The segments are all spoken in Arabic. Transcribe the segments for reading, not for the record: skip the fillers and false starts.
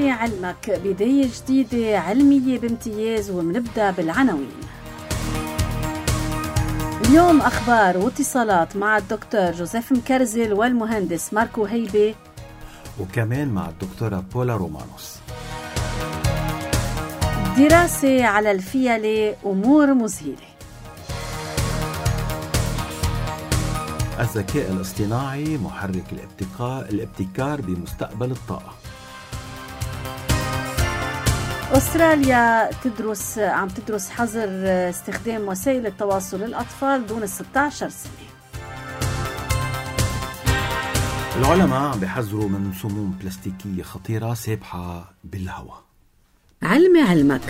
علمي علمك، بداية جديدة علمية بامتياز، ومنبدأ بالعناوين. اليوم أخبار واتصالات مع الدكتور جوزيف مكرزل والمهندس ماركو هيبة، وكمان مع الدكتورة بولا رومانوس. دراسة على الفيلة، أمور مذهلة. الذكاء الاصطناعي محرك الابتكار بمستقبل الطاقة. أستراليا عم تدرس حظر استخدام وسائل التواصل للأطفال دون 16 سنة. العلماء عم بيحذروا من سموم بلاستيكية خطيرة سابحة بالهواء. علمي علمك.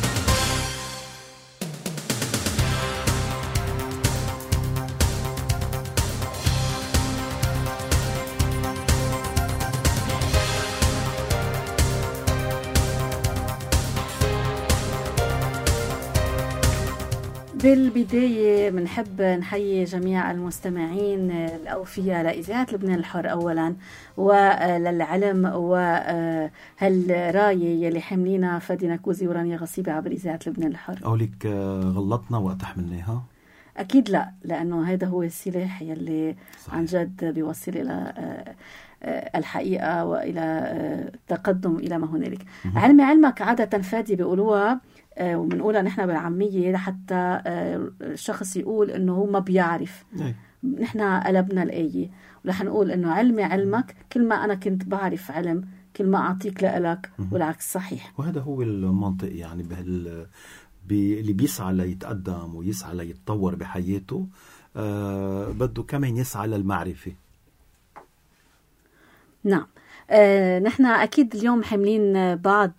بالبداية بنحب نحيي جميع المستمعين الأوفياء لإذاعة لبنان الحر أولا، وللعلم وهالراية يلي حملينا فادي نكوزي ورانيا غصيبة عبر إذاعة لبنان الحر. أوليك غلطنا وقت حملناها؟ أكيد لا، لأنه هذا هو السلاح يلي صحيح. عن جد بيوصل إلى الحقيقة وإلى تقدم إلى ما هنالك. علمي علمك عادة فادي بيقولوها ومنقولها نحن بالعامية حتى الشخص يقول إنه هو ما بيعرف. نحن قلبنا الآية ورح نقول إنه علمي علمك، كل ما أنا كنت بعرف علم كل ما أعطيك لإلك، والعكس صحيح. وهذا هو المنطق يعني اللي بيسعى ليتقدم ويسعى ليتطور بحياته بده كمان يسعى للمعرفة. نعم. نحن أكيد اليوم حاملين بعض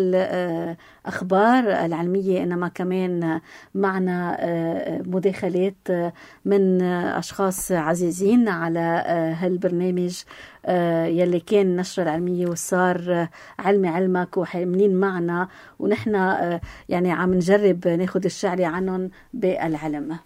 الأخبار العلمية، إنما كمان معنا مداخلات من أشخاص عزيزين على هالبرنامج يلي كان نشر العلمية وصار علمي علمك، وحاملين معنا ونحن يعني عم نجرب ناخد الشعري عنهم بالعلم.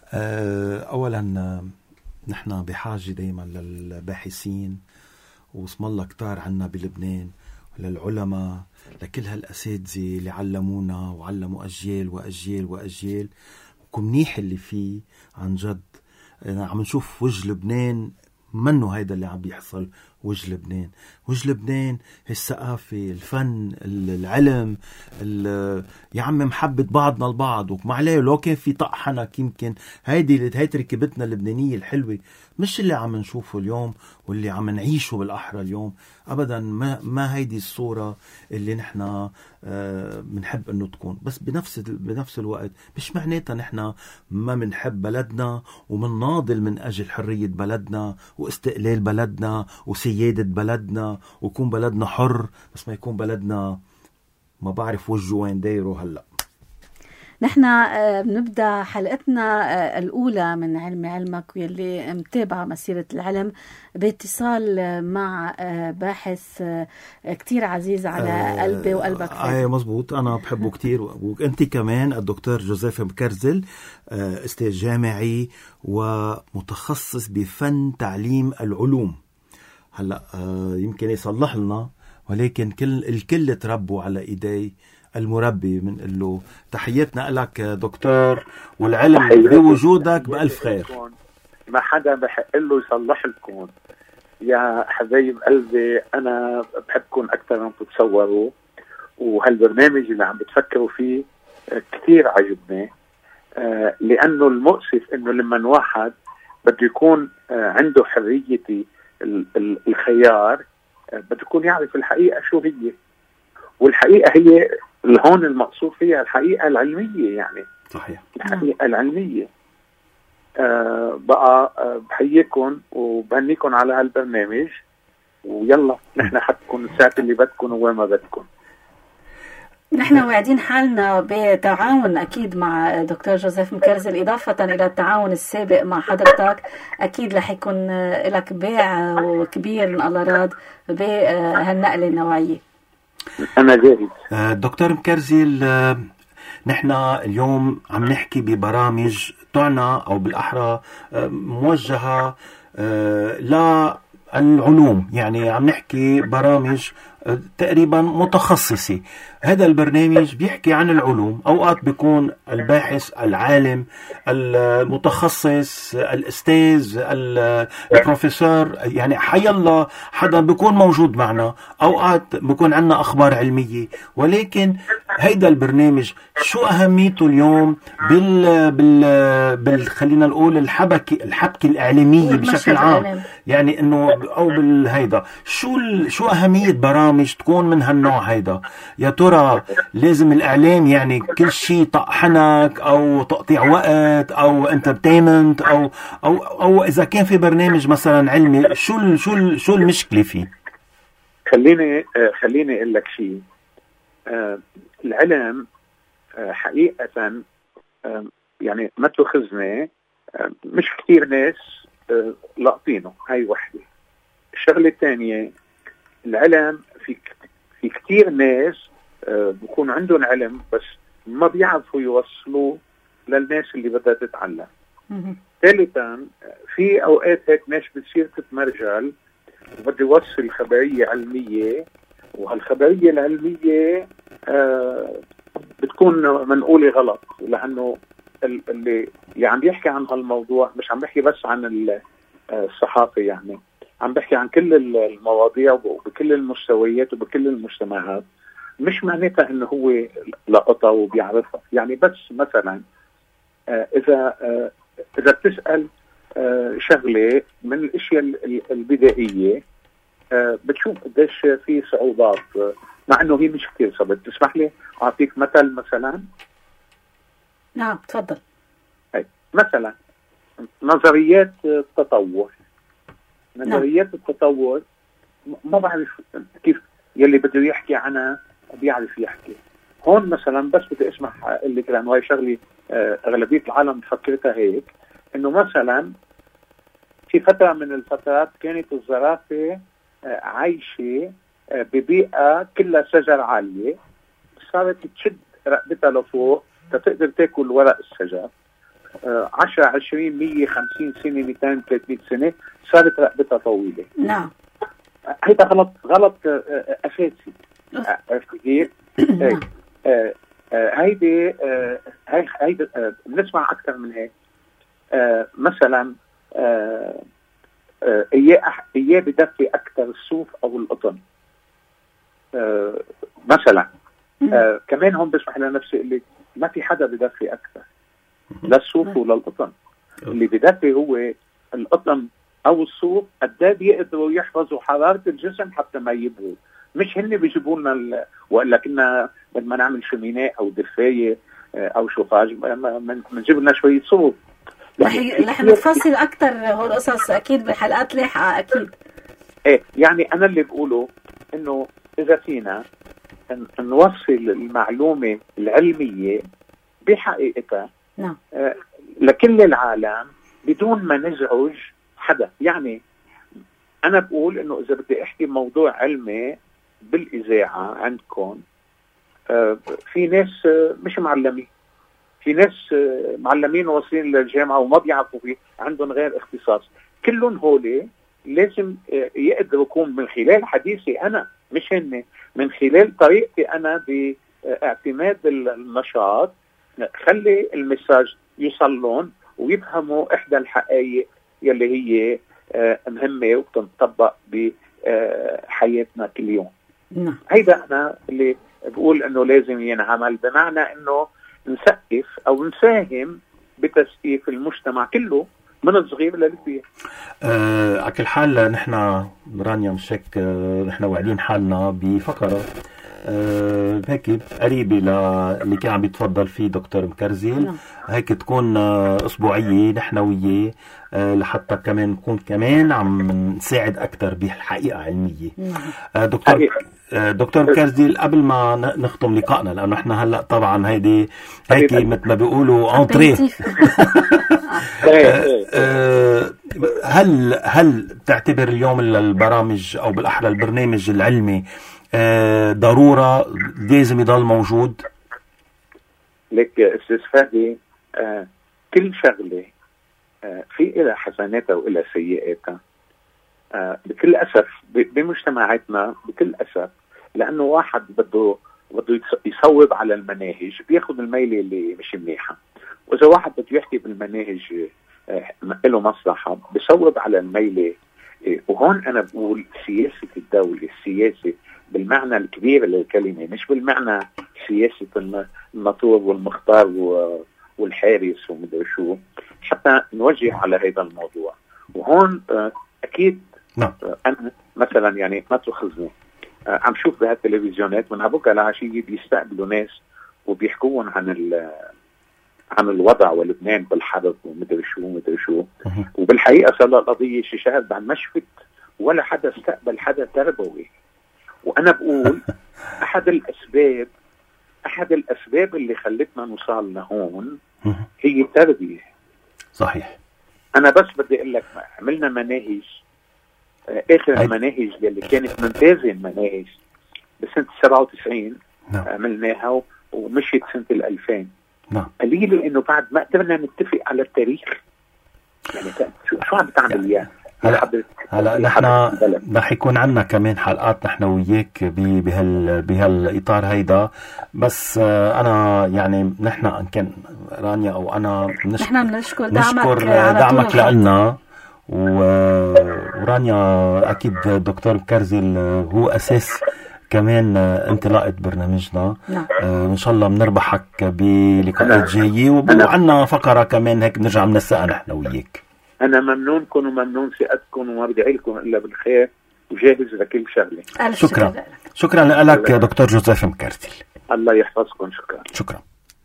أولا نحن بحاجة دايما للباحثين، واسم الله كتار عنا بلبنان، للعلماء، لكل هالأساتذة اللي علمونا وعلموا أجيال وأجيال وأجيال. وكمنيح اللي فيه عن جد. عم نشوف وجه لبنان، منه هيدا اللي عم بيحصل. وجه لبنان الثقافة، الفن، العلم، يا عم محبة بعضنا البعض. ومعليه لو كان في طقحنك يمكن هيدي ركبتنا اللبنانية الحلوة، مش اللي عم نشوفه اليوم واللي عم نعيشه بالأحرى اليوم أبدا. ما هيدي الصورة اللي نحنا منحب أنه تكون. بس بنفس الوقت مش معناتها نحنا ما منحب بلدنا ومنناضل من أجل حرية بلدنا واستقلال بلدنا وسيادة بلدنا ويكون بلدنا حر، بس ما يكون بلدنا ما بعرف وجهه وين دايره هلأ. نحن بنبدأ حلقتنا الأولى من علمي علمك، واللي متابعة مسيرة العلم باتصال مع باحث كتير عزيز على قلبي وقلبك. مزبوط، أنا بحبه كتير، وأنت كمان الدكتور جوزيف مكرزل، أستاذ جامعي ومتخصص بفن تعليم العلوم. هلأ يمكن يصلح لنا، ولكن الكل تربوا على إيدي المربي. من له تحياتنا لك دكتور، والعلم بوجودك بألف خير. ما حدا بحق له يصلح لكم يا حبايب قلبي. أنا بحبكم أكثر من تتصوروا، وهالبرنامج اللي عم بتفكروا فيه كتير عجبني، لأنه المؤسف إنه لما واحد بده يكون عنده حرية الخيار بده يكون يعرف الحقيقة شو هي، والحقيقة هي هون المقصود فيها الحقيقة العلمية. يعني صحيح، الحقيقة العلمية. بقى بحييكم وبهنيكم على هالبرنامج، ويلا نحن حدكم الساعة اللي بدكم وين ما بدكم. نحن واعدين حالنا بتعاون أكيد مع دكتور جوزيف مكرزل، إضافة إلى التعاون السابق مع حضرتك. أكيد رح يكون لك بيع كبير من الله راد بهالنقلة النوعية. أنا جاهز. دكتور مكرزل، نحن اليوم عم نحكي ببرامج تعنى أو بالأحرى موجهة للعلوم، يعني عم نحكي برامج تقريبا متخصصة. هذا البرنامج بيحكي عن العلوم، أوقات بيكون الباحث العالم المتخصص الأستاذ البروفيسور، يعني حي الله حدا بيكون موجود معنا، أوقات بيكون عنا أخبار علمية. ولكن هيدا البرنامج شو أهميته اليوم خلينا نقول الحبكة الإعلامية بشكل عام، يعني إنه أو بالهيدا شو أهمية برامج تكون من هالنوع هيدا؟ يا ترى لازم الإعلام يعني كل شيء طحنك أو تقطيع وقت أو انترتينمنت أو إذا كان في برنامج مثلا علمي شو المشكلة فيه؟ خليني أقول لك شيء. العلم حقيقة يعني ما تأخذنا، مش كتير ناس لاقطينه، هاي وحدة. الشغلة الثانية، العلم في كتير ناس بكون عندهم علم بس ما بيعرفوا يوصلوا للناس اللي بدها تتعلم. ثالثا، في أوقات هيك ناس بتصير تتمرجل وبده يوصل خبرية علمية، وهالخبرية العلمية بتكون منقولة غلط، لأنه اللي عم يحكي عن هالموضوع مش عم بحكي بس عن الصحافة، يعني عم بحكي عن كل المواضيع وبكل المستويات وبكل المجتمعات. مش معناتها انه هو لقطة وبيعرفها. يعني بس مثلا اذا بتسأل شغلة من الاشياء البدائية، بتشوف قديش في صعوبات، مع انه هي مش كثير صعبة. تسمح لي اعطيك مثلا؟ نعم تفضل. مثلا نظريات التطور. نظريات التطور ما بعرف كيف يلي بده يحكي عنها بيعرف يحكي. هون مثلا بس بدي اسمح اللي كلام، وهي شغلي اغلبيه العالم فكرتها هيك، انه مثلا في فتره من الفترات كانت الزرافه عايشه ببيئه كلها شجر عاليه، صارت تشد رقبتها لفوق تقدر تاكل ورق الشجر. 10 20 100 50 سنه 200 300 سنه صارت رقبتها طويله. نعم هيدا غلط اساسي. عرفت كيف؟ هيدي بنسمع اكثر من هيك. مثلا اياه بدفي اكثر الصوف او القطن. مثلا كمان هون بسمح لنفسي اللي ما في حدا بدفي اكثر، لا الصوف ولا القطن. اللي بدفي هو القطن او الصوف، قد بيقدروا يحفظوا حراره الجسم حتى ما يبرد. مش هن بيجيبوا لنا ولا كنا بدنا نعمل شميناء او دفايه او شوفاج بنجيب لنا شويه صوف. رح نفصل اكثر هالقصص اكيد بحلقات لاحقه اكيد. يعني انا اللي بقوله انه اذا فينا نوصل المعلومه العلميه بحقيقتها نعم لكل العالم بدون ما نزعج حدا. يعني أنا بقول إنه إذا بدي أحكي موضوع علمي بالإذاعة عندكم، في ناس مش معلمين، في ناس معلمين واصلين للجامعة وما بيعرفوا فيه، عندهم غير اختصاص. كلهم هولي لازم يقدروا يكون من خلال حديثي أنا، مش هن، من خلال طريقتي أنا باعتماد النشاط، خلي المساج يوصلون ويفهموا إحدى الحقائق يلي هي مهمة وبتنطبق بحياتنا كل يوم. هيدا أنا اللي بقول إنه لازم ينعمل، بمعنى إنه نسقف أو نساهم بتسقيف المجتمع كله من الصغير للكبير. على كل حال نحن رانيا مش هيك، نحن واعدين حالنا بفقرة هيك قريبة للي كان عم يتفضل فيه دكتور مكرزيل. هيك تكون أسبوعية نحن وياه، لحتى كمان نكون كمان عم نساعد أكتر بحقيقة علمية. دكتور مكرزيل، قبل ما نختم لقائنا، لأنه احنا هلأ طبعا هيدي هيك مثل ما بيقولوا انطريه، هل تعتبر اليوم البرامج أو بالأحرى البرنامج العلمي ضرورة لازم يضل موجود؟ لك استاذ فادي، كل شغلة في إلى حسناتها وإلى سيئاتها. بكل أسف بمجتمعاتنا بكل أسف لانه واحد بده يصوب على المناهج بياخذ الميله اللي مش منيحه، واذا واحد بده يحكي بالمناهج له مصلحه بصوب على الميله. وهون انا بقول سياسه الدوله، السياسه بالمعنى الكبير للكلمه، مش بالمعنى سياسه المطور والمختار والحارس ومدري شو، حتى نوجه على هذا الموضوع. وهون اكيد انا مثلا يعني ما تاخذني عم شوف بهالتلفزيونات من عبوك على عشيه بيستقبلوا ناس وبيحكوهم عن الوضع ولبنان بالحرب ومدري شو وبالحقيقه صار القضيه شي شهر بعد ما شفت ولا حدا استقبل حدا تربوي. وانا بقول احد الاسباب اللي خلتنا نوصل لهون هي التربيه. صحيح. انا بس بدي اقول لك عملنا مناهج، اخر المناهج اللي كانت ممتازه المناهج بسنه 97 عملناها ومشيت سنه 2000. قليل انه بعد ما قدرنا نتفق على التاريخ. يعني شو عم بتعمل اياه؟ هلا نحن رح يكون عنا كمان حلقات نحن وياك بهالاطار هيدا، بس انا يعني نحن ان كان رانيا او انا نشكر دعمك لنا، ورانيا اكيد دكتور كرزل هو اساس كمان انطلاقة برنامجنا. ان شاء الله بنربحك بلقاءات جاية، وعنا فقرة كمان هيك بنرجع بنسقها نحن وياك. انا ممنونكم وممنون ثقتكم وما بدي لكم الا بالخير وجاهز لكل شغله. شكرا لك دكتور جوزيف مكارتل. الله يحفظكم. شكرا.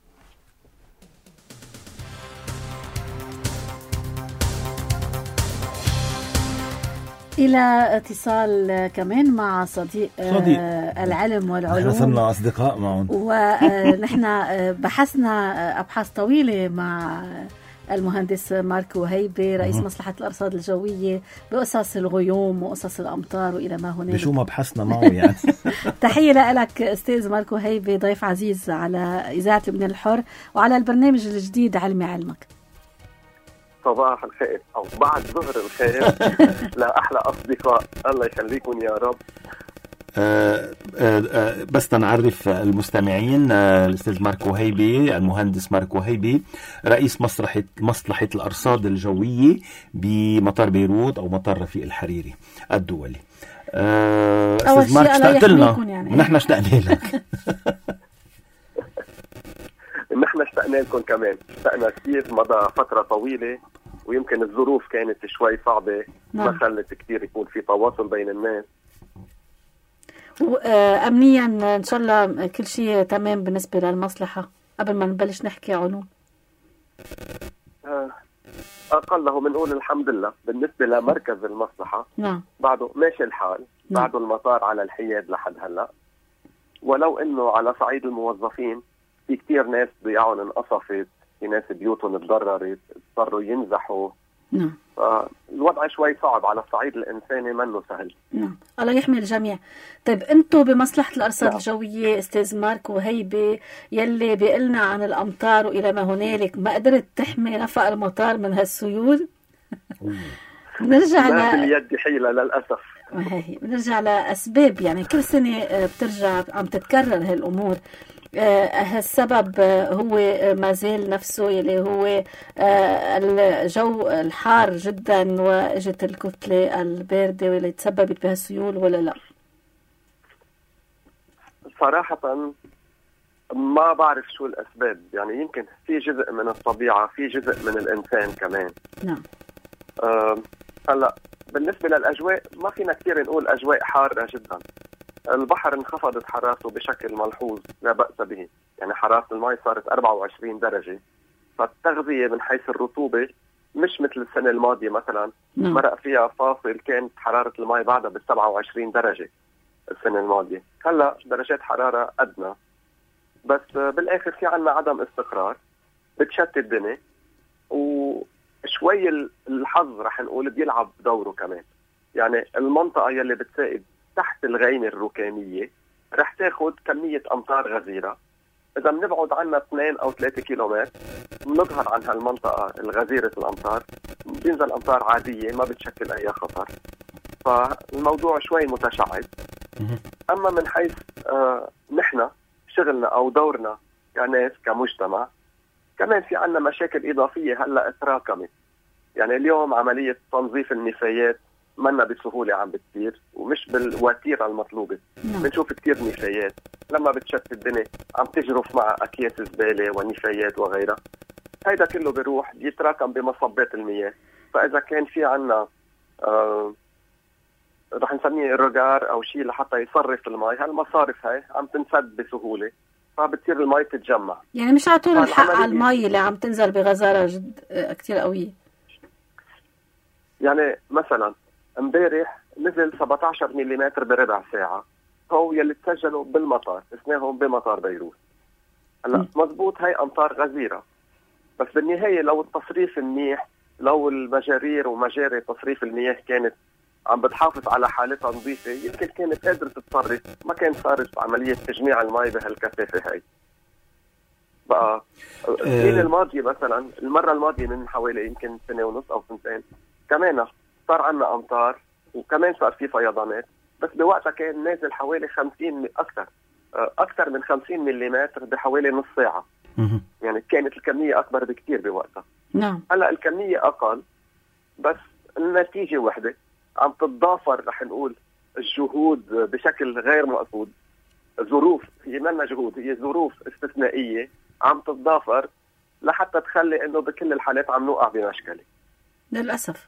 إلى اتصال كمان مع صديق. العلم والعلوم. نحن صرنا أصدقاء معهم، ونحن بحثنا أبحاث طويلة مع المهندس ماركو هيبة رئيس مصلحة الأرصاد الجوية بقصص الغيوم وقصص الأمطار وإلى ما هنالك. بشو ما بحثنا معه يعني. تحية لك أستاذ ماركو هيبة، ضيف عزيز على إذاعة لبنان الحر وعلى البرنامج الجديد علمي علمك. صباح الخير أو بعد ظهر الخير لأحلى أصدقاء، الله يخليكم يا رب. بس تنعرف المستمعين، الأستاذ ماركو هيبي، المهندس ماركو هيبي رئيس مصلحة الأرصاد الجوية بمطار بيروت أو مطار رفيق الحريري الدولي. أستاذ مارك اشتقت لنا يعني. ونحن اشتقنا لك. نحن اشتقنا لكم كمان، اشتقنا كثير، مضى فترة طويلة ويمكن الظروف كانت شوي صعبة ما خلت كثير يكون في تواصل بين الناس. أمنيا إن شاء الله كل شيء تمام بالنسبة للمصلحة قبل ما نبلش نحكي علوم. أقله بنقول الحمد لله. بالنسبة لمركز المصلحة بعده ماشي الحال، بعده المطار على الحياد لحد هلا، ولو إنه على صعيد الموظفين في كتير ناس ضياعهم انقصفت، في ناس بيوتهم اتضررت، اضطروا ينزحوا. الوضع شوي صعب على الصعيد الإنساني، منه سهل. الله يحمي الجميع. طيب انتو بمصلحة الأرصاد الجوية أستاذ ماركو هيبة يلي بيقلنا عن الأمطار وإلى ما هنالك، ما قدرت تحمي نفق المطار من هالسيول؟ نرجع باليد حيلة للأسف. نرجع لأسباب، يعني كل سنة بترجع عم تتكرر هالأمور. السبب هو ما زال نفسه اللي هو الجو الحار جدا واجت الكتلة الباردة واللي تسببت بهالسيول، ولا لا؟ صراحة ما بعرف شو الأسباب، يعني يمكن في جزء من الطبيعة، في جزء من الإنسان كمان. نعم. هلا بالنسبة للأجواء ما فينا كتير نقول أجواء حارة جدا. البحر انخفضت حرارته بشكل ملحوظ لا بأس به، يعني حرارة الماء صارت 24 درجة، فالتغذية من حيث الرطوبة مش مثل السنة الماضية مثلا مرق فيها فاصل كانت حرارة الماء بعدها ب 27 درجة السنة الماضية. هلا درجات حرارة أدنى، بس بالآخر في عنا عدم استقرار بتشتت الدنيا، وشوي الحظ رح نقول بيلعب دوره كمان. يعني المنطقة يلي بتساعد تحت الغيمة الركامية رح تاخد كمية أمطار غزيرة. إذا بنبعد عنها 2 أو 3 كيلومتر بنظهر عن هالمنطقة الغزيرة الأمطار، بينزل أمطار عادية ما بتشكل أي خطر. فالموضوع شوي متشعب، أما من حيث نحن شغلنا أو دورنا كناس كمجتمع، كمان في عنا مشاكل إضافية هلأ تراكمت. يعني اليوم عملية تنظيف النفايات منا بسهولة عم بتصير ومش بالوتيرة المطلوبة. بنشوف كتير نفايات لما بتشت الدنيا عم تجرف مع أكياس زبالة ونفايات وغيرها. هيدا كله بيروح بيتراكم بمصبات المياه. فإذا كان في عنا رح نسميه الرجار أو شيء لحتى يصرف المي، هالمصارف هاي عم تنسد بسهولة، فبتصير المي تتجمع. يعني مش على طول الحق على المي اللي عم تنزل بغزارة جد كتير قوية. يعني مثلا امبارح نزل 17 ملم بربع ساعة، هو يلي تسجلوا بالمطار، اسمهم بمطار بيروت. هلا مزبوط هاي أمطار غزيرة، بس بالنهاية لو التصريف منيح، لو المجارير ومجاري تصريف المياه كانت عم بتحافظ على حالتها نظيفة، يمكن كانت قادرة تتصرف، ما كان صارت عملية تجميع المي بهالكثافة هاي. بقى السنة الماضية مثلا، المرة الماضية من حوالي يمكن سنة ونص أو سنتين، كمان صار عنا أمطار وكمان صار في فيضانات، بس بوقتها كان نازل حوالي 50 أكثر من 50 ملم بحوالي نص ساعة. يعني كانت الكمية أكبر بكتير بوقتها. نعم. هلا الكمية أقل، بس النتيجة وحدة، عم تتضافر رح نقول الجهود بشكل غير مقصود. ظروف، هي منا جهود، هي ظروف استثنائية عم تتضافر لحتى تخلي انه بكل الحالات عم نوقع بمشكلة للأسف.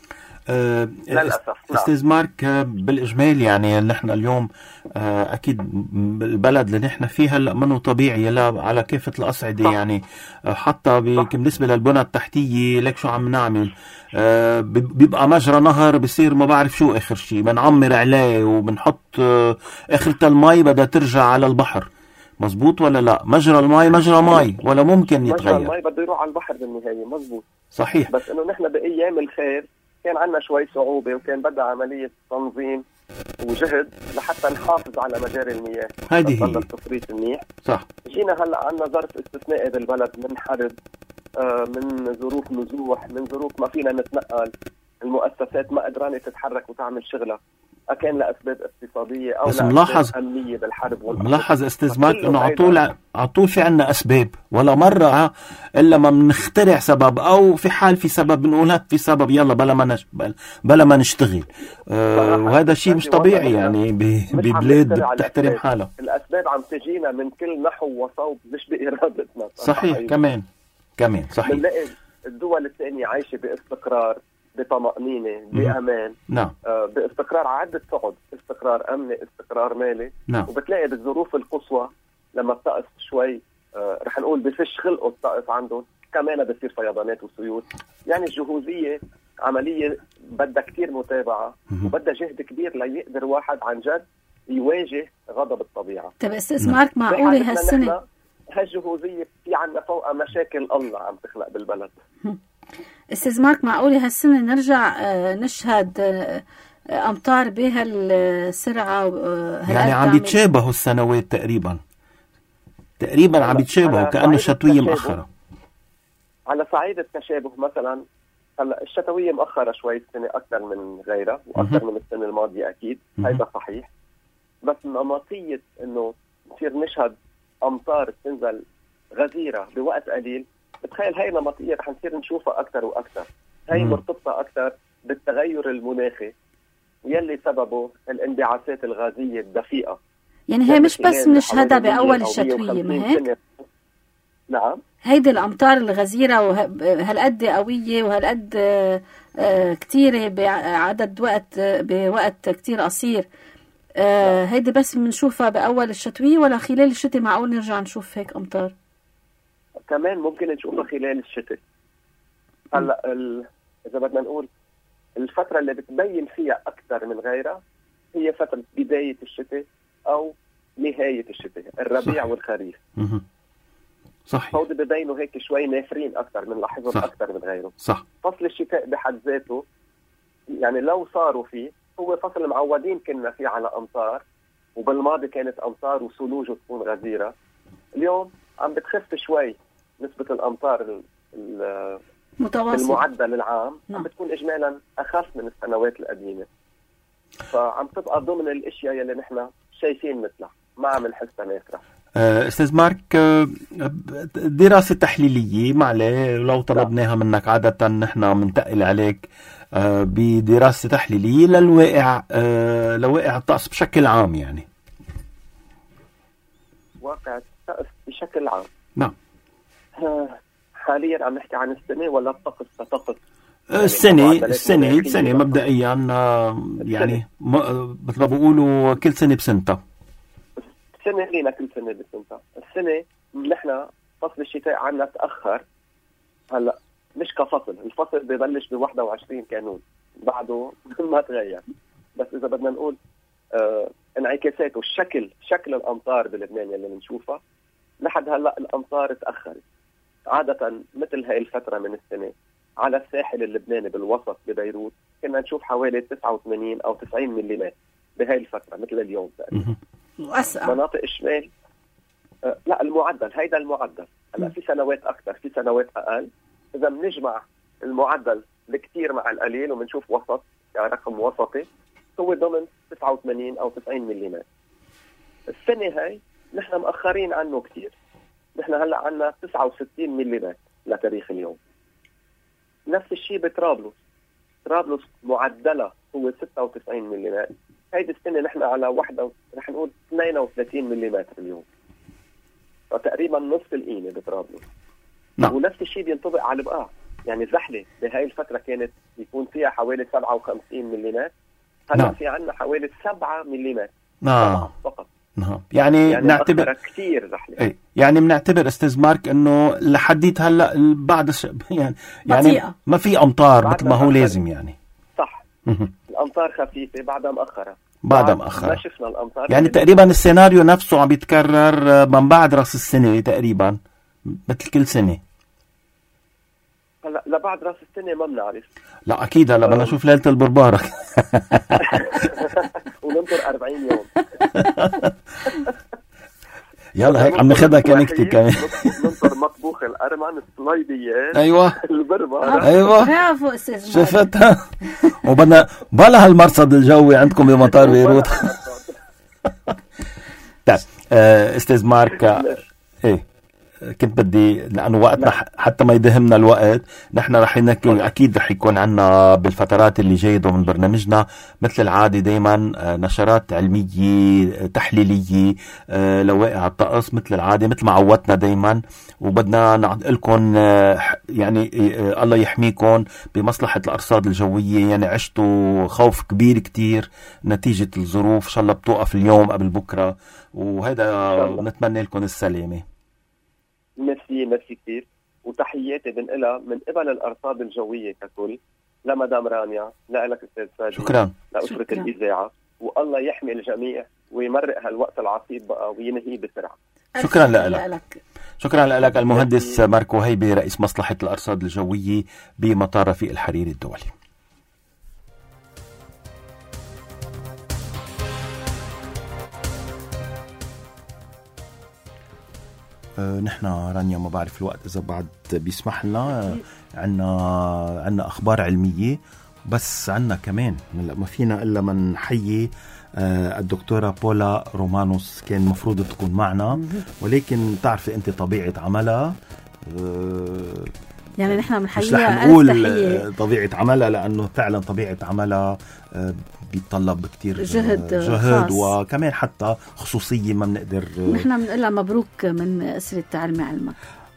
للأسف. استاذ مارك، بالإجمال يعني نحن اليوم أكيد البلد اللي نحن فيه هلأ منه طبيعي لا على كافة الأصعدة. صح. يعني حتى بالنسبة للبنى التحتية لك شو عم نعمل، بيبقى مجرى نهر بصير ما بعرف شو آخر شيء بنعمر عليه وبنحط آخرة المي بدها ترجع على البحر. مزبوط ولا لا؟ مجرى المي مجرى مي ولا ممكن يتغير؟ مجرى المي بده يروح على البحر بالنهاية. مزبوط. صحيح. بس انه نحن بأيام الخير كان عندنا شوي صعوبة وكان بدها عملية تنظيم وجهد لحتى نحافظ على مجاري المياه. هذه هي التصريف منيح. صح. جينا هلا عندنا ظرف استثنائي بالبلد، من حرب، من ظروف نزوح، من ظروف ما فينا نتنقل، المؤسسات ما قدرانة تتحرك وتعمل شغلها، أكان لأسباب اقتصادية أو لأسباب أمنية بالحرب ملاحظ استاذ مارك إنه عطول في عنا أسباب، ولا مرة إلا ما بنخترع سبب أو في حال في سبب بنقولها في سبب يلا بلا ما نشتغل. وهذا شيء مش طبيعي يعني ببلاد بتحترم حالها. الأسباب عم تجينا من كل نحو وصوب مش بإرادتنا. صحيح. كمان صحيح. بنلاقي الدول الثانية عايشة باستقرار، بطمأنينة، بأمان. نعم. باستقرار عدة صعد، استقرار أمني، استقرار مالي. نعم. وبتلاقي بالظروف القصوى لما الطقس شوي رح نقول بفش خلقه الطقس عندهم، كمان بصير فيضانات وسيول. يعني الجهوزية عملية بدها كتير متابعة وبدها جهد كبير ليقدر واحد عن جد يواجه غضب الطبيعة. طب استاذ مارك، معقولة هالسنة هالجهوزية في عنا فوق مشاكل الله عم تخلق بالبلد؟ استاذ مارك، معقولة هالسنة نرجع نشهد أمطار بهالسرعة؟ يعني عم بيتشابهوا السنوات تقريبا عم بيتشابهوا كأنه الشتوية مؤخرة. على صعيد التشابه مثلا، هلا الشتوية مؤخرة شوي السنة أكثر من غيرها وأكثر من السنة الماضية أكيد. هيدا صحيح. بس نمطية إنه نصير نشهد أمطار تنزل غزيرة بوقت قليل، بتخيل هاي نمطية رح نصير نشوفها أكثر وأكثر. هاي مرتبطة أكثر بالتغير المناخي يلي سببه الانبعاثات الغازية الدفيئة. يعني هي مش بس نشهدها بأول الشتوية، ما هيك؟ نعم. هيدي الأمطار الغزيرة وهالقد قوية وهالقد كتيرة بوقت كتير قصير، هيدي بس بنشوفها بأول الشتوية ولا خلال الشتاء معقول نرجع نشوف هيك أمطار؟ كمان ممكن نشوفها خلال الشتاء. هلا إذا بدنا نقول الفترة اللي بتبين فيها أكثر من غيرها هي فترة بداية الشتاء أو نهاية الشتاء، الربيع والخريف. صحيح. هودي ببينوا هيك شوي نافرين أكثر، من لاحظهم أكثر من غيره. صح. فصل الشتاء بحد ذاته يعني لو صاروا فيه هو فصل معودين كنا فيه على أمطار، وبالماضي كانت أمطار وثلوج تكون غزيرة. اليوم عم بتخف شوي نسبة الأمطار المعدل العام. عم بتكون إجمالا أخف من السنوات القديمة. فعم تبقى ضمن الاشياء يلي نحن شايفين مثلها، ما عم نحسها نافرة. استاذ مارك، دراسة تحليلية معلي لو طلبناها منك، عادة نحن بنتقل عليك بدراسة تحليلية للواقع، لواقع الطقس بشكل عام. يعني واقع الطقس بشكل عام. نعم. حاليا عم نحكي عن السنة ولا الطقس كطقس؟ السنة مبدئيا، يعني مثل ما بيقولوا كل سنة بسنتها. السنة لينا كل سنة بسنتها. السنة نحن فصل الشتاء عنا تأخر هلا، مش كفصل، الفصل ببلش ب21 كانون بعده ما تغير. بس إذا بدنا نقول انعكاسات شكل الأمطار بلبنان اللي بنشوفها لحد هلا، الأمطار تأخرت. عادة مثل هاي الفترة من السنة على الساحل اللبناني بالوسط ببيروت كنا نشوف حوالي 89 أو 90 ملم بهاي الفترة مثل اليوم تقريبا. وأسقع مناطق الشمال لا، المعدل هيدا المعدل. هلا في سنوات أكثر، في سنوات أقل. إذا بنجمع المعدل الكثير مع القليل وبنشوف وسط، يعني رقم وسطي، هو ضمن 89 أو 90 ملم. السنة هاي نحن مأخرين عنه كثير. نحن هلا عنا 69 ملم لتاريخ اليوم. نفس الشيء بطرابلس. طرابلس معدلة هو 96 ملم. هيدي السنة نحن على رح نقول 32 ملم اليوم، فتقريبا نصف القيمة بطرابلس. نعم. ونفس الشيء بينطبق على البقاع. يعني زحلة بهاي الفترة كانت يكون فيها حوالي 57 ملم، هلا في عنا حوالي 7 ملم فقط. نعم. يعني نعتبر كثير زحلة. يعني بنعتبر استاذ مارك انه لحديت هلا بعد يعني ما في امطار مثل ما هو لازم. يعني صح. الامطار خفيفة بعدها مأخرة. ما شفنا الامطار. يعني تقريبا السيناريو نفسه عم يتكرر من بعد راس السنة تقريبا مثل كل سنة. هلا لبعد راس السنة ما بنعرف. لا اكيد هلا بدنا نشوف ليلة البربارة وننطر 40 يوم. يلا هيك عم ناخذها كنكتة كمان. ننطر مطبوخ الأرمن، الصليبيات، ايوه البربارة. ايوه برافو استاذ شفتها. وبدنا بلا هالمرصد الجوي عندكم بمطار بيروت. طيب استاذ مارك، ايه كنت بدي لأنه وقتنا حتى ما يدهمنا الوقت، نحن رح نحكي أكيد رح يكون عنا بالفترات اللي جاية من برنامجنا مثل العادة دايما نشرات علمية تحليلية لواقع الطقس مثل العادة مثل ما عودتنا دايما. وبدنا نقلكم يعني الله يحميكم بمصلحة الأرصاد الجوية. يعني عشتوا خوف كبير كتير نتيجة الظروف، إن شاء الله بتوقف اليوم قبل بكرة، وهذا نتمنى لكم السلامة. ميرسي كثير، وتحياتي بنقلها من قبل الأرصاد الجوية ككل لمدام رانيا، لك أستاذ فادي، شكرا لأسرة الإذاعة، والله يحمي الجميع ويمرق هالوقت العصيب بقى وينهي بسرعة. شكرا لك. شكرا لك المهندس مارك وهيبي، رئيس مصلحة الأرصاد الجوية بمطار رفيق الحريري الدولي. نحن رانيا ما بعرف الوقت إذا بعد بيسمح لنا، عنا أخبار علمية، بس عنا كمان ما فينا إلا من نحيي الدكتورة بولا رومانوس. كان مفروض تكون معنا، ولكن تعرفي أنت طبيعة عملها، يعني نحن مش رح نقول طبيعة عملها لأنه فعلا طبيعة عملها بيتطلب كتير جهد وكمان حتى خصوصية ما بنقدر. نحن بنقول مبروك من أسرة علمي علمك.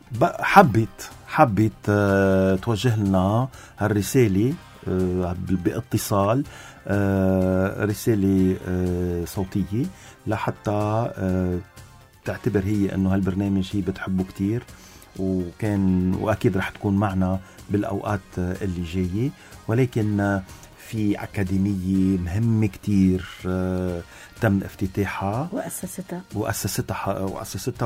حبيت توجه لنا هالرسالة باتصال، رسالة صوتية لحتى تعتبر هي أنه هالبرنامج هي بتحبه كتير، وأكيد رح تكون معنا بالأوقات اللي جاية. ولكن في أكاديمية مهمة كتير تم افتتاحها وأسستها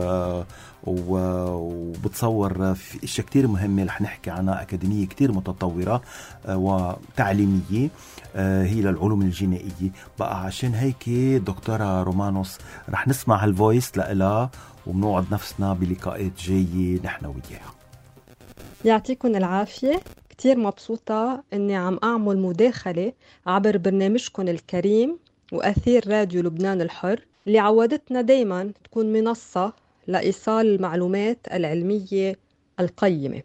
وبتصور في اشياء كتير مهمة رح نحكي عنها. أكاديمية كتير متطورة وتعليمية، هي للعلوم الجينيائية بقى. عشان هيك دكتورة رومانوس رح نسمع هالفويس لإلها، وبنوعد نفسنا بلقاءات جاية نحن وياها. يعطيكم العافية. كتير مبسوطة أني عم أعمل مداخلة عبر برنامجكم الكريم وأثير راديو لبنان الحر اللي عودتنا دايما تكون منصة لإيصال المعلومات العلمية القيمة.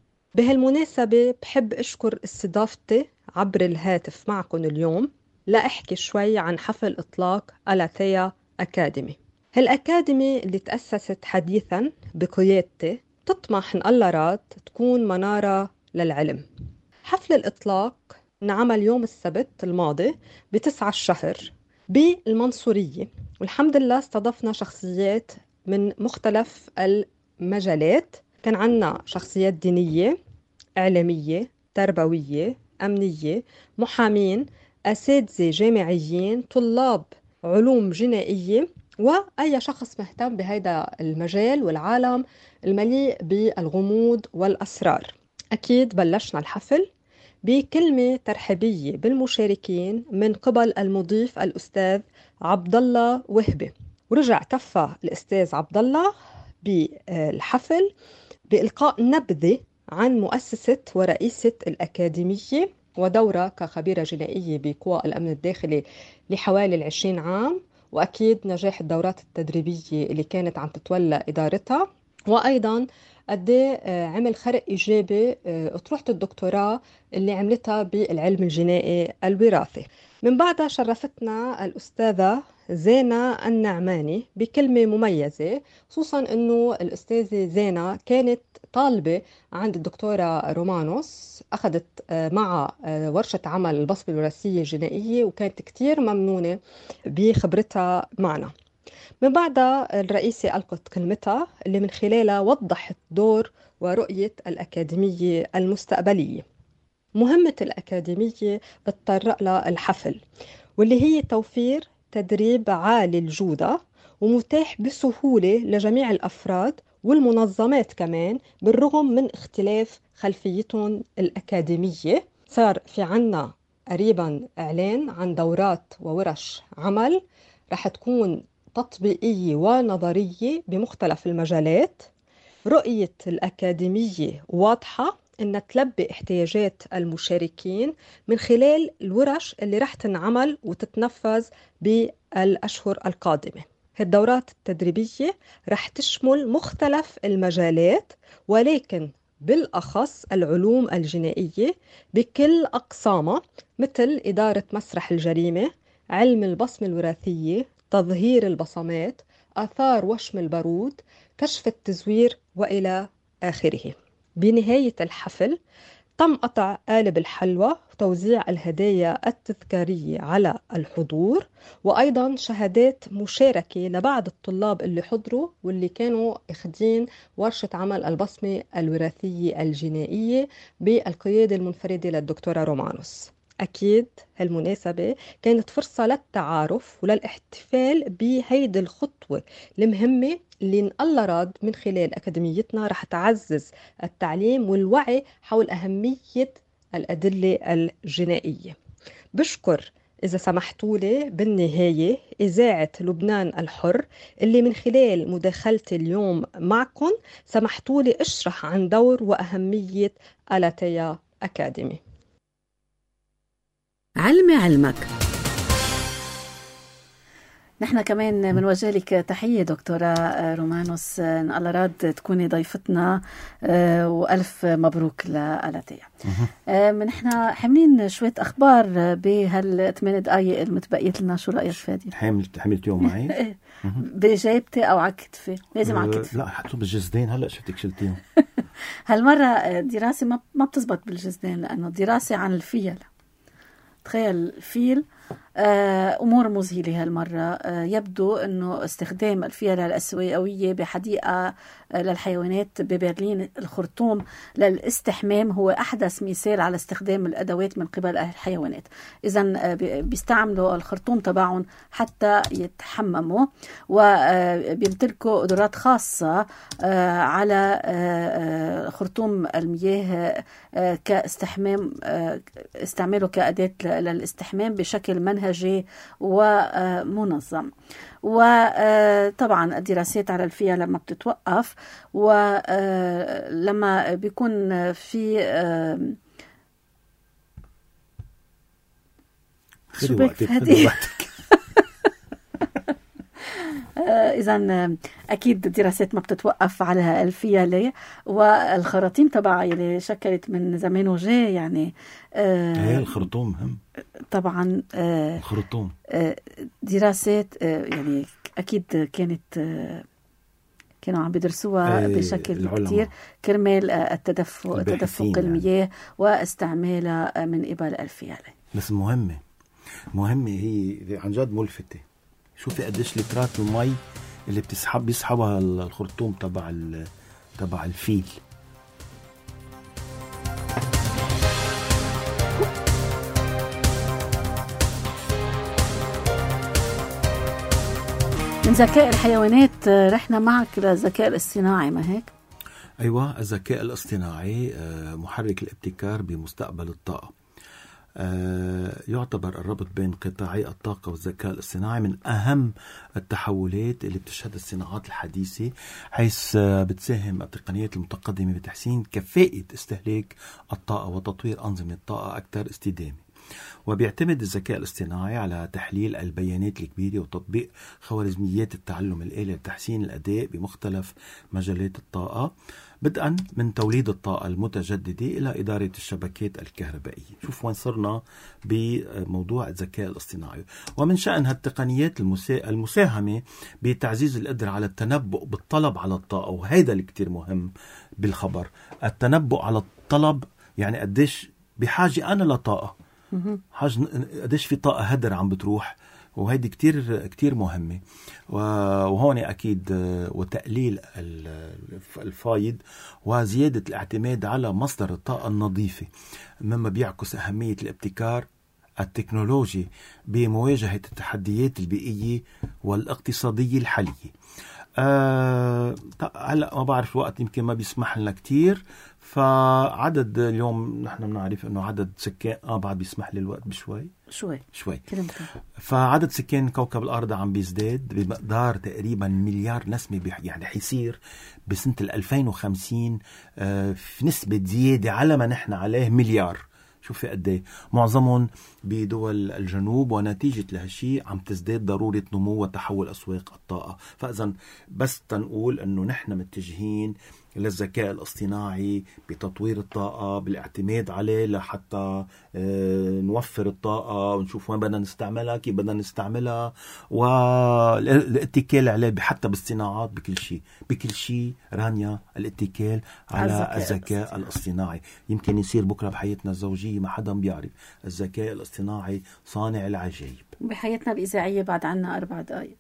بهالمناسبة بحب أشكر استضافتي عبر الهاتف معكم اليوم لأحكي شوي عن حفل إطلاق ألاتيا أكاديمي. هالأكاديمي اللي تأسست حديثاً بقيادتي تطمح إن الله راد تكون منارة للعلم. حفل الإطلاق انعمل يوم السبت الماضي ب9 الشهر بالمنصورية، والحمد لله استضفنا شخصيات من مختلف المجالات. كان عنا شخصيات دينية، إعلامية، تربوية، أمنية، محامين، أساتذة جامعيين، طلاب علوم جنائية، وأي شخص مهتم بهذا المجال والعالم المليء بالغموض والأسرار. أكيد بلشنا الحفل بكلمة ترحيبية بالمشاركين من قبل المضيف الأستاذ عبد الله وهبي، ورجع كفى الأستاذ عبد الله بالحفل بإلقاء نبذة عن مؤسسة ورئيسة الأكاديمية ودورة كخبيرة جنائية بقوى الأمن الداخلي لحوالي 20 عام، وأكيد نجاح الدورات التدريبية اللي كانت عم تتولى إدارتها، وأيضاً قد عمل خرق إيجابي أطروحة الدكتوراه اللي عملتها بالعلم الجنائي الوراثي. من بعدها شرفتنا الأستاذة زينة النعماني بكلمة مميزة، خصوصاً أنه الأستاذة زينة كانت طالبة عند الدكتورة رومانوس، أخذت مع ورشة عمل البصمة الوراثية الجنائية، وكانت كتير ممنونة بخبرتها معنا. من بعدها الرئيسة ألقت كلمتها اللي من خلالها وضحت دور ورؤية الأكاديمية المستقبلية. مهمة الأكاديمية بتطرق لها الحفل، واللي هي توفير تدريب عالي الجودة ومتاح بسهولة لجميع الأفراد والمنظمات كمان، بالرغم من اختلاف خلفيتهم الأكاديمية. صار في عنا قريبا إعلان عن دورات وورش عمل رح تكون تطبيقية ونظرية بمختلف المجالات. رؤية الأكاديمية واضحة إنها تلبي احتياجات المشاركين من خلال الورش اللي رح تنعمل وتتنفذ بالأشهر القادمة. الدورات التدريبية رح تشمل مختلف المجالات، ولكن بالأخص العلوم الجنائية بكل أقسامها، مثل إدارة مسرح الجريمة، علم البصمة الوراثية، تظهير البصمات، آثار وشم البارود، كشف التزوير، وإلى آخره. بنهاية الحفل تم قطع قالب الحلوى وتوزيع الهدايا التذكارية على الحضور، وأيضا شهادات مشاركة لبعض الطلاب اللي حضروا واللي كانوا اخدين ورشة عمل البصمة الوراثية الجنائية بالقيادة المنفردة للدكتورة رومانوس. أكيد هالمناسبة كانت فرصة للتعارف وللاحتفال بهيدي الخطوة المهمة اللي إن الله راد من خلال أكاديميتنا رح تعزز التعليم والوعي حول أهمية الأدلة الجنائية. بشكر إذا سمحتوا لي بالنهاية إذاعة لبنان الحر اللي من خلال مداخلتي اليوم معكم سمحتوا لي أشرح عن دور وأهمية ألاتيا أكاديمي. علمي علمك. نحن كمان بنوجه لك تحية دكتورة رومانوس، إن الله راد تكوني ضيفتنا، وألف مبروك لألاتيا. نحن حاملين شوية أخبار بهال8 دقايق المتبقية لنا، شو رأيك فادي؟ حملت يوم معي بجايبتي أو على كتفي؟ لازم على كتفي. لا حطوا بالجزدين، هلأ شفتك شلتيهم. هالمرة دراسة ما بتزبط بالجزدين، لأنه دراسة عن الفيل. تخيل الفيل، أمور مذهلة هالمرة. يبدو أنه استخدام الفيلة الآسيوية بحديقة للحيوانات ببرلين الخرطوم للاستحمام هو أحدث مثال على استخدام الأدوات من قبل الحيوانات. إذن بيستعملوا الخرطوم تبعهم حتى يتحمموا، وبيمتلكوا قدرات خاصة على خرطوم المياه كاستحمام، استعماله كأداة للاستحمام بشكل منهجي ومنظم. وطبعا الدراسات على الفيل لما بتتوقف ولما بيكون في شو بك هدي؟ إذا أكيد الدراسات ما بتتوقف على الفيلة والخراطيم تبعها اللي شكلت من زمان وجاي يعني. هي الخرطوم مهم طبعا. الخرطوم دراسات يعني أكيد كانوا عم بيدرسوها بشكل كتير كرمال التدفق المياه واستعمالها من قبل الفيلة. بس مهمة هي عن جد ملفتة. شوفي قديش لترات المي اللي بيسحبها الخرطوم تبع الفيل. من ذكاء الحيوانات رحنا معك للذكاء الاصطناعي، ما هيك؟ أيوة، الذكاء الاصطناعي محرك الابتكار بمستقبل الطاقة. يعتبر الربط بين قطاعي الطاقة والذكاء الاصطناعي من أهم التحولات اللي بتشهد الصناعات الحديثة، حيث بتساهم التقنيات المتقدمة بتحسين كفاءة استهلاك الطاقة وتطوير أنظمة الطاقة أكثر استدامة. وبيعتمد الذكاء الاصطناعي على تحليل البيانات الكبيرة وتطبيق خوارزميات التعلم الآلي لتحسين الأداء بمختلف مجالات الطاقة، بدءا من توليد الطاقة المتجددة إلى إدارة الشبكات الكهربائية. شوف وين صرنا بموضوع الذكاء الاصطناعي. ومن شأن هالتقنيات المساهمة بتعزيز القدرة على التنبؤ بالطلب على الطاقة، وهذا اللي كتير مهم بالخبر، التنبؤ على الطلب. يعني قديش بحاجة أنا لطاقة، قديش في طاقة هدر عم بتروح، وهيدي كتير مهمة. وهون أكيد وتقليل الفايض وزيادة الاعتماد على مصدر الطاقة النظيفة، مما بيعكس أهمية الابتكار التكنولوجي بمواجهة التحديات البيئية والاقتصادية الحالية. هلأ ما بعرف الوقت يمكن ما بيسمح لنا كتير، فعدد اليوم نحن بنعرف انه عدد سكان بعد بيسمح لي الوقت شوي. فعدد سكان كوكب الارض عم بيزداد بمقدار تقريبا مليار نسمة، يعني حيصير بسنة 2050 في نسبة زيادة على ما نحن عليه مليار. شوفي قديه، معظمهم بدول الجنوب، ونتيجة لهالشيء عم تزداد ضرورة نمو وتحول أسواق الطاقة. فإذا بس تنقول أنه نحن متجهين للذكاء الاصطناعي بتطوير الطاقة، بالاعتماد عليه لحتى نوفر الطاقة ونشوف وين بدنا نستعملها، كيف بدنا نستعملها، والاتكال عليه حتى بالصناعات. بكل شيء رانيا الاتكال على الذكاء الاصطناعي. يمكن يصير بكرة بحياتنا الزوجية، ما حدا بيعرف. الذكاء الاصطناعي صانع العجائب. بحياتنا الإذاعية بعد عنا 4 دقائق.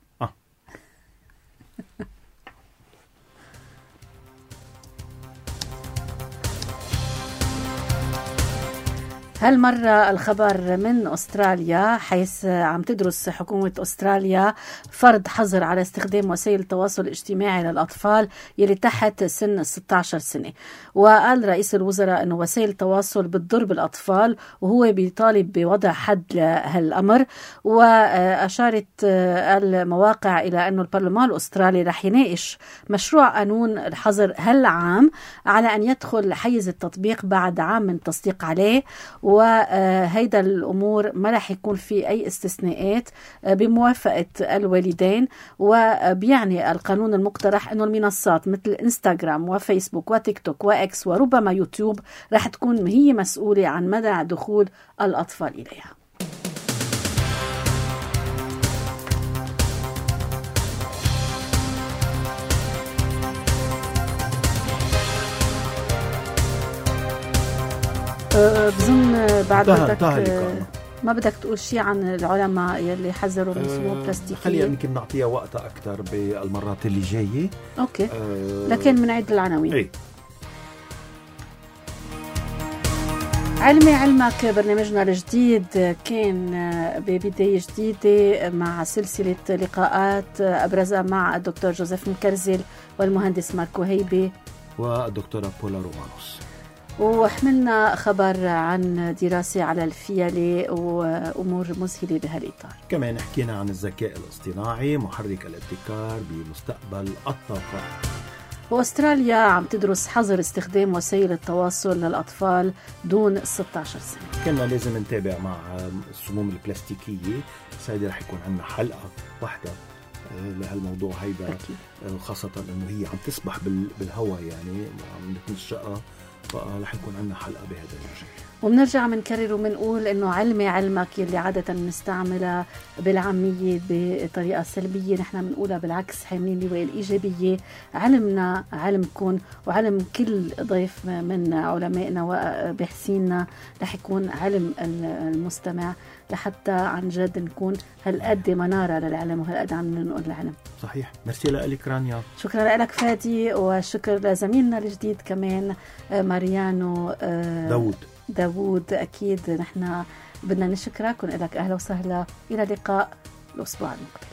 هالمرة الخبر من أستراليا، حيث عم تدرس حكومة أستراليا فرض حظر على استخدام وسائل التواصل الاجتماعي للأطفال يلي تحت سن 16 سنة. وقال رئيس الوزراء أنه وسائل التواصل بتضر بالأطفال، وهو بيطالب بوضع حد لهالأمر. وأشارت المواقع إلى أنه البرلمان الأسترالي رح يناقش مشروع قانون الحظر هالعام على أن يدخل حيز التطبيق بعد عام من التصديق عليه. وهيدا الأمور ما رح يكون في أي استثناءات بموافقة الوالدين. وبيعني القانون المقترح أنه المنصات مثل إنستغرام وفيسبوك وتيك توك وإكس وربما يوتيوب رح تكون هي مسؤولة عن مدى دخول الأطفال إليها. بظن بعد ما بدك تقول شيء عن العلماء يلي حذروا من صنوع بلاستيكية. خلينا يمكن نعطيها وقتها أكثر بالمرات اللي جاية. أوكي. لكن من عيد العناوين. علمي علمك برنامجنا الجديد كان ببداية جديدة مع سلسلة لقاءات أبرزها مع الدكتور جوزيف مكرزل والمهندس ماركو هيبي والدكتورة بولا رومانوس. وحملنا خبر عن دراسة على الفيلة وأمور مذهلة بهالإطار. كمان حكينا عن الذكاء الاصطناعي محرك الابتكار بمستقبل الطاقة. وأستراليا عم تدرس حظر استخدام وسائل التواصل للأطفال دون 16 سنة. كنا لازم نتابع مع السموم البلاستيكية، سيدي رح يكون عندنا حلقة واحدة لهالموضوع هيدا، خاصة انه هي عم تسبح بالهواء، يعني عم نتنشقها، فرح يكون عندنا حلقة بهذا الوجه. وبنرجع منكرر ومنقول انه علمي علمك يلي عادة نستعملها بالعامية بطريقة سلبية، نحن بنقولها بالعكس حاملين لواء الإيجابية. علمنا علمكم وعلم كل ضيف من علمائنا وباحثيننا رح يكون علم المستمع، لحتى عن جد نكون هالقد منارة للعلم وهالقد عم ننقل العلم. صحيح. ميرسي لك رانيا. شكرا لك فادي، وشكر لزميلنا الجديد كمان ماريانو داوود. أكيد نحن بدنا نشكرك ولك أهلا وسهلا، إلى اللقاء الأسبوع المقبل.